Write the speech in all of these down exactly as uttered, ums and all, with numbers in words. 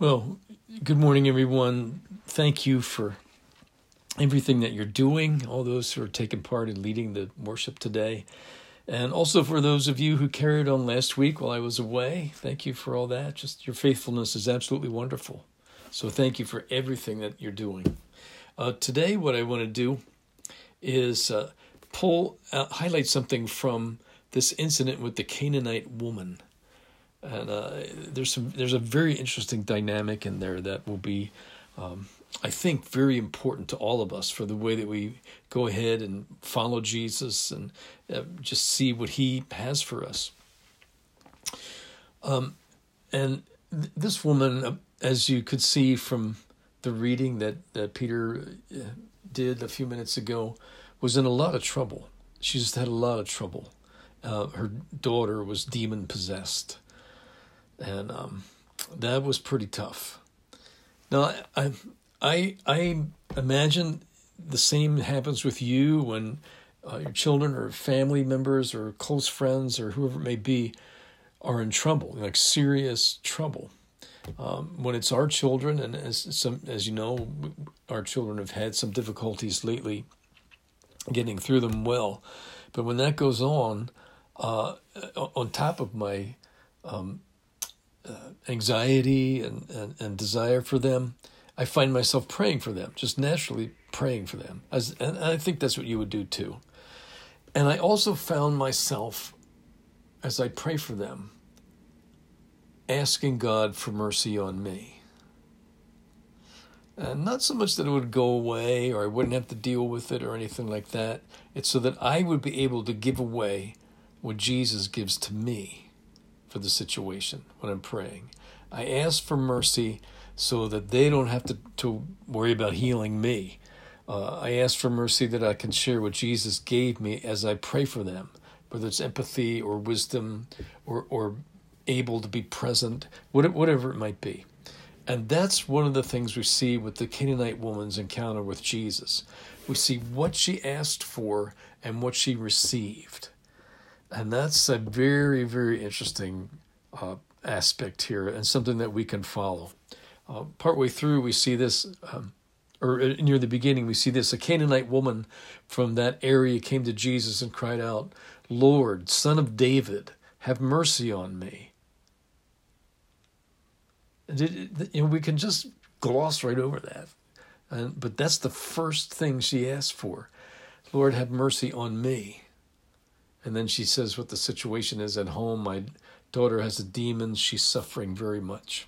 Well, good morning, everyone. Thank you for everything that you're doing, all those who are taking part in leading the worship today. And also for those of you who carried on last week while I was away, thank you for all that. Just your faithfulness is absolutely wonderful. So thank you for everything that you're doing. Uh, today, what I want to do is uh, pull, uh, highlight something from this incident with the Canaanite woman. And uh, there's some there's a very interesting dynamic in there that will be, um, I think, very important to all of us for the way that we go ahead and follow Jesus and uh, just see what he has for us. Um, and th- this woman, uh, as you could see from the reading that, that Peter uh, did a few minutes ago, was in a lot of trouble. She just had a lot of trouble. Uh, her daughter was demon-possessed. And um, that was pretty tough. Now, I, I, I imagine the same happens with you when uh, your children or family members or close friends or whoever it may be are in trouble, like serious trouble. Um, when it's our children, and as some, as you know, our children have had some difficulties lately getting through them well. But when that goes on, uh, on top of my um, Uh, anxiety and, and, and desire for them, I find myself praying for them, just naturally praying for them. As, and I think that's what you would do too. And I also found myself, as I pray for them, asking God for mercy on me. And not so much that it would go away or I wouldn't have to deal with it or anything like that. It's so that I would be able to give away what Jesus gives to me for the situation when I'm praying. I ask for mercy so that they don't have to, to worry about healing me. Uh, I ask for mercy that I can share what Jesus gave me as I pray for them, whether it's empathy or wisdom or, or able to be present, whatever it might be. And that's one of the things we see with the Canaanite woman's encounter with Jesus. We see what she asked for and what she received. And that's a very, very interesting uh, aspect here and something that we can follow. Uh, partway through, we see this, um, or near the beginning, we see this. A Canaanite woman from that area came to Jesus and cried out, "Lord, Son of David, have mercy on me." You know, we can just gloss right over that. And, but that's the first thing she asked for. Lord, have mercy on me. And then she says what the situation is at home. My daughter has a demon. She's suffering very much.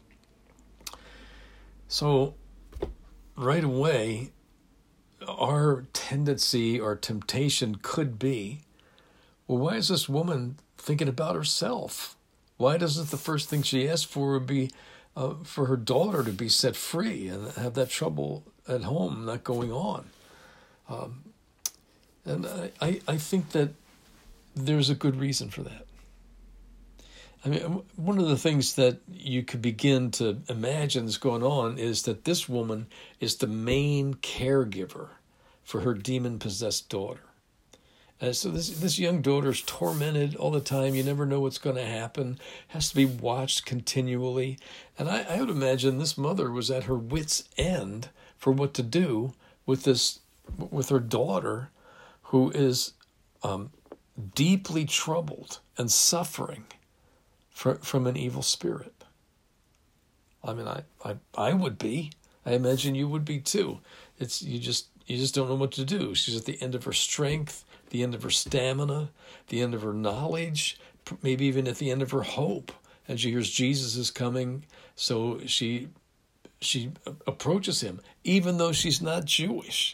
So right away, our tendency or temptation could be, well, why is this woman thinking about herself? Why doesn't the first thing she asked for would be uh, for her daughter to be set free and have that trouble at home not going on? Um, and I, I, I think that there's a good reason for that. I mean, one of the things that you could begin to imagine is going on is that this woman is the main caregiver for her demon-possessed daughter. And so this this young daughter's tormented all the time. You never know what's going to happen. Has to be watched continually. And I, I would imagine this mother was at her wit's end for what to do with this, with her daughter, who is um, deeply troubled and suffering for, from an evil spirit. I mean, I, I I would be. I imagine you would be too. It's you just you just don't know what to do. She's at the end of her strength, the end of her stamina, the end of her knowledge, maybe even at the end of her hope. And she hears Jesus is coming, so she she approaches him, even though she's not Jewish.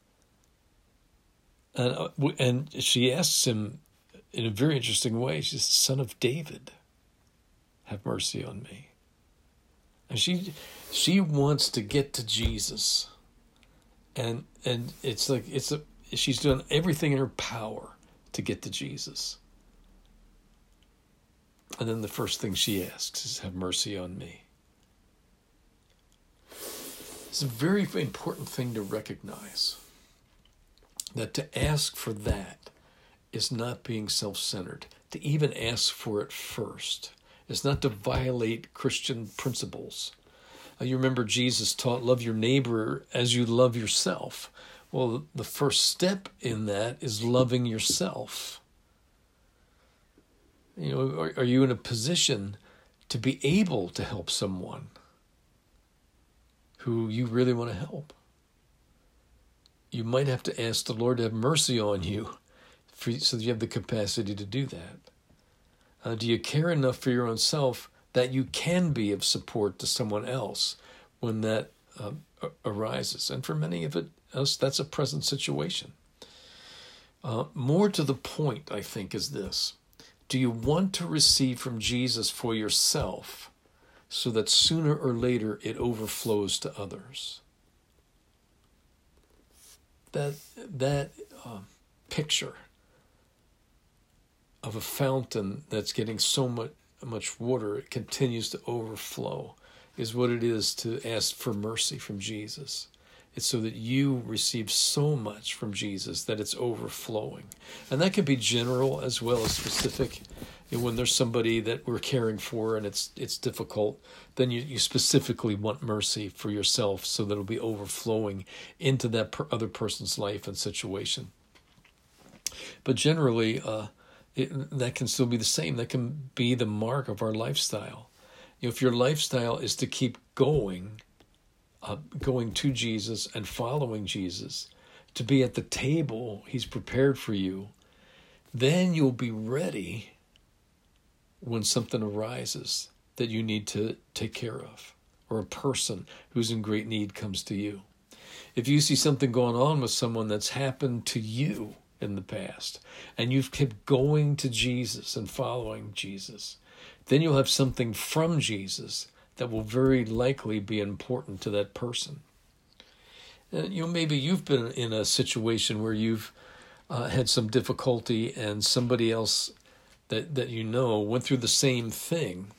And uh, and she asks him in a very interesting way. She says, "Son of David, have mercy on me." And she she wants to get to Jesus, and and it's like it's a she's done everything in her power to get to Jesus. And then the first thing she asks is, "Have mercy on me." It's a very important thing to recognize, that to ask for that is not being self-centered. To even ask for it first It's not to violate Christian principles. Uh, you remember Jesus taught, love your neighbor as you love yourself. Well, the first step in that is loving yourself. You know, are, are you in a position to be able to help someone who you really want to help? You might have to ask the Lord to have mercy on you for, so that you have the capacity to do that. Uh, do you care enough for your own self that you can be of support to someone else when that uh, arises? And for many of it, us, that's a present situation. Uh, more to the point, I think, is this. Do you want to receive from Jesus for yourself so that sooner or later it overflows to others? That, that uh, picture of a fountain that's getting so much, much water, it continues to overflow, is what it is to ask for mercy from Jesus. It's so that you receive so much from Jesus that it's overflowing. And that can be general as well as specific. You know, when there's somebody that we're caring for and it's it's difficult, then you, you specifically want mercy for yourself so that it'll be overflowing into that per other person's life and situation. But generally, uh, it, that can still be the same. That can be the mark of our lifestyle. You know, if your lifestyle is to keep going, Uh, going to Jesus and following Jesus, to be at the table he's prepared for you, then you'll be ready when something arises that you need to take care of, or a person who's in great need comes to you. If you see something going on with someone that's happened to you in the past, and you've kept going to Jesus and following Jesus, then you'll have something from Jesus that will very likely be important to that person. And, you know, maybe you've been in a situation where you've uh, had some difficulty and somebody else that, that you know went through the same thing,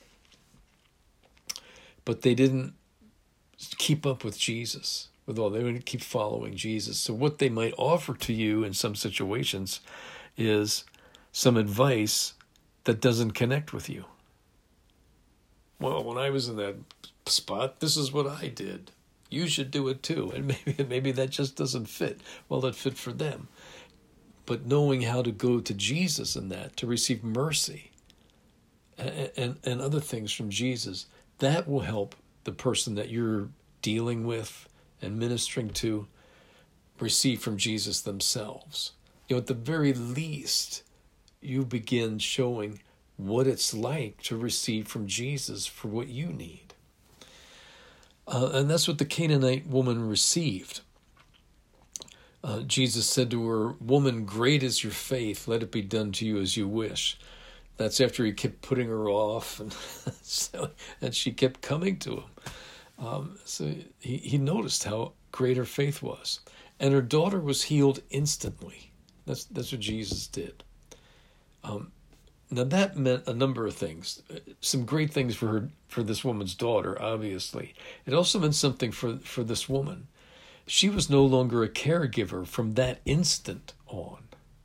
but they didn't keep up with Jesus. With all, they didn't keep following Jesus. So what they might offer to you in some situations is some advice that doesn't connect with you. Well, when I was in that spot, this is what I did. You should do it too. And maybe maybe that just doesn't fit. Well, it fit for them. But knowing how to go to Jesus in that, to receive mercy and, and, and other things from Jesus, that will help the person that you're dealing with and ministering to receive from Jesus themselves. You know, at the very least, you begin showing what it's like to receive from Jesus for what you need. Uh, and that's what the Canaanite woman received. Uh, Jesus said to her, "Woman, great is your faith. Let it be done to you as you wish." That's after he kept putting her off, and, so, and she kept coming to him. Um, so he, he noticed how great her faith was. And her daughter was healed instantly. That's, that's what Jesus did. Um, Now, that meant a number of things. Some great things for her, for this woman's daughter, obviously. It also meant something for, for this woman. She was no longer a caregiver from that instant on.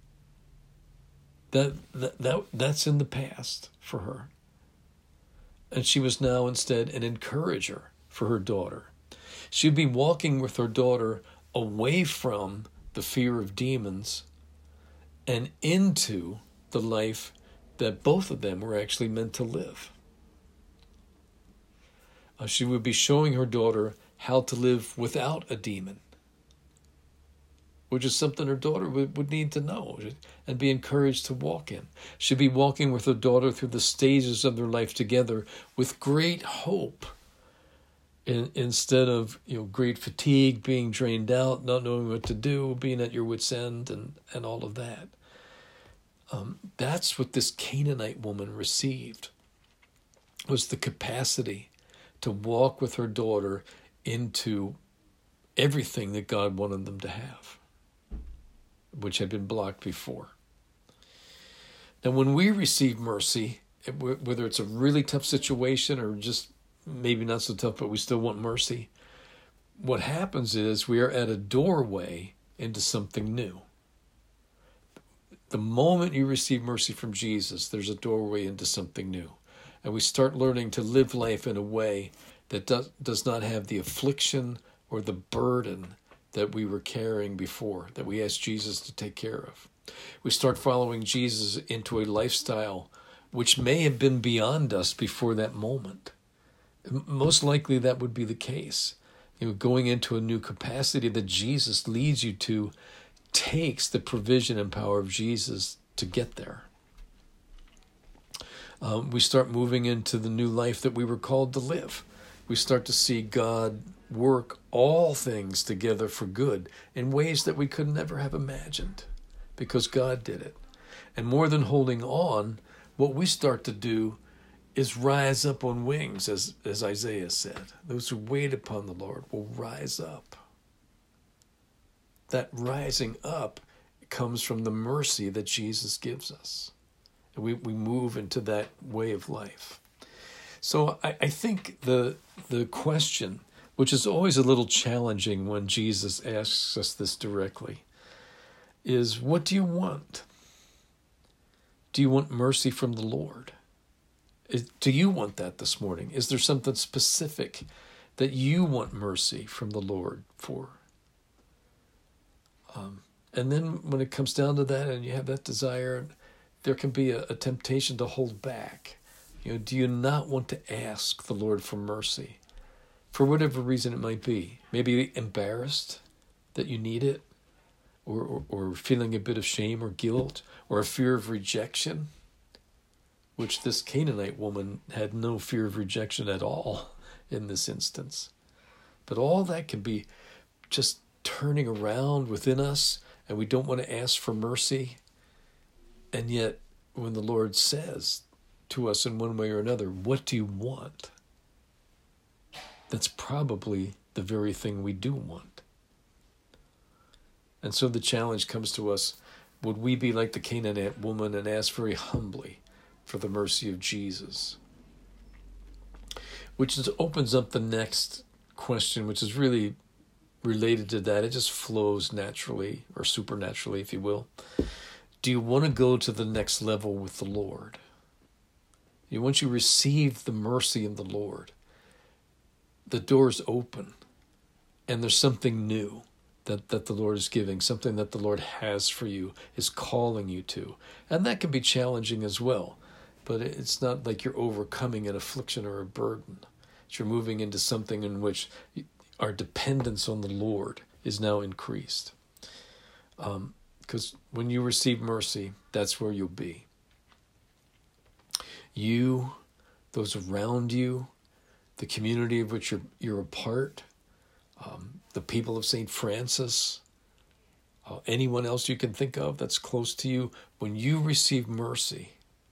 That, that, that that's in the past for her. And she was now instead an encourager for her daughter. She'd be walking with her daughter away from the fear of demons and into the life that both of them were actually meant to live. Uh, she would be showing her daughter how to live without a demon, which is something her daughter would, would need to know and be encouraged to walk in. She'd be walking with her daughter through the stages of their life together with great hope, in, instead of you know great fatigue, being drained out, not knowing what to do, being at your wit's end, and, and all of that. Um, that's what this Canaanite woman received, was the capacity to walk with her daughter into everything that God wanted them to have, which had been blocked before. Now, when we receive mercy, whether it's a really tough situation or just maybe not so tough, but we still want mercy, what happens is we are at a doorway into something new. The moment you receive mercy from Jesus, there's a doorway into something new. and we start learning to live life in a way that does, does not have the affliction or the burden that we were carrying before, that we asked Jesus to take care of. We start following Jesus into a lifestyle which may have been beyond us before that moment. Most likely that would be the case. You know, going into a new capacity that Jesus leads you to takes the provision and power of Jesus to get there. Um, we start moving into the new life that we were called to live. We start to see God work all things together for good in ways that we could never have imagined, because God did it. And more than holding on, what we start to do is rise up on wings, as, as Isaiah said. Those who wait upon the Lord will rise up. That rising up comes from the mercy that Jesus gives us. And we, we move into that way of life. So I, I think the the question, which is always a little challenging when Jesus asks us this directly, is what do you want? Do you want mercy from the Lord? Is, do you want that this morning? Is there something specific that you want mercy from the Lord for? Um, and then when it comes down to that and you have that desire, there can be a, a temptation to hold back. You know, do you not want to ask the Lord for mercy? For whatever reason it might be. Maybe embarrassed that you need it, or, or, or feeling a bit of shame or guilt, or a fear of rejection, which this Canaanite woman had no fear of rejection at all in this instance. But all that can be just turning around within us, and we don't want to ask for mercy. And yet, when the Lord says to us in one way or another, what do you want? That's probably the very thing we do want. And so the challenge comes to us, would we be like the Canaanite woman and ask very humbly for the mercy of Jesus? Which is, opens up the next question, which is really related to that. It just flows naturally, or supernaturally, if you will. Do you want to go to the next level with the Lord? You, once you receive the mercy of the Lord, the door's open, and there's something new that, that the Lord is giving, something that the Lord has for you, is calling you to. And that can be challenging as well, but it's not like you're overcoming an affliction or a burden. You're moving into something in which our dependence on the Lord is now increased. Um, because when you receive mercy, that's where you'll be. You, those around you, the community of which you're, you're a part, um, the people of Saint Francis, uh, anyone else you can think of that's close to you, when you receive mercy,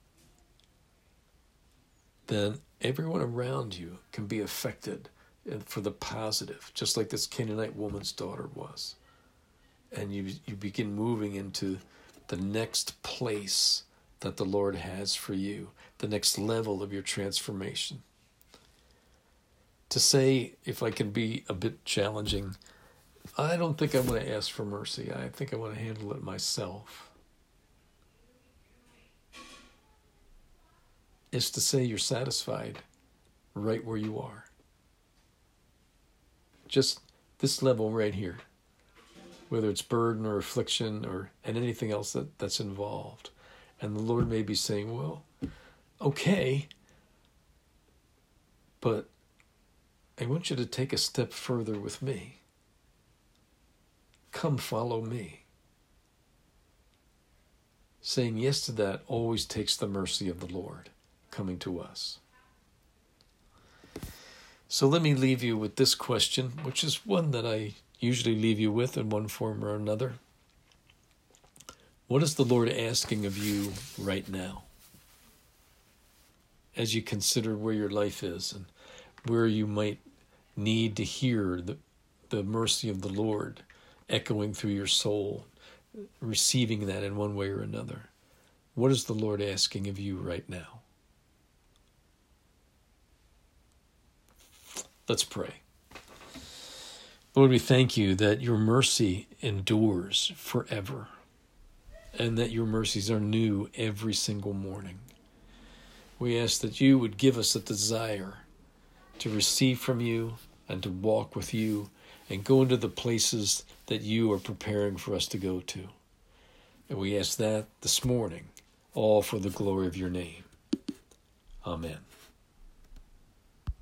then everyone around you can be affected for the positive, just like this Canaanite woman's daughter was. And you you begin moving into the next place that the Lord has for you, the next level of your transformation. To say, if I can be a bit challenging, I don't think I want to ask for mercy. I think I want to handle it myself. Is to say you're satisfied right where you are. Just this level right here, whether it's burden or affliction or and anything else that, that's involved. And the Lord may be saying, well, okay, but I want you to take a step further with me. Come follow me. Saying yes to that always takes the mercy of the Lord coming to us. So let me leave you with this question, which is one that I usually leave you with in one form or another. What is the Lord asking of you right now? As you consider where your life is and where you might need to hear the, the mercy of the Lord echoing through your soul, receiving that in one way or another. What is the Lord asking of you right now? Let's pray. Lord, we thank you that your mercy endures forever and that your mercies are new every single morning. We ask that you would give us a desire to receive from you and to walk with you and go into the places that you are preparing for us to go to. And we ask that this morning, all for the glory of your name. Amen.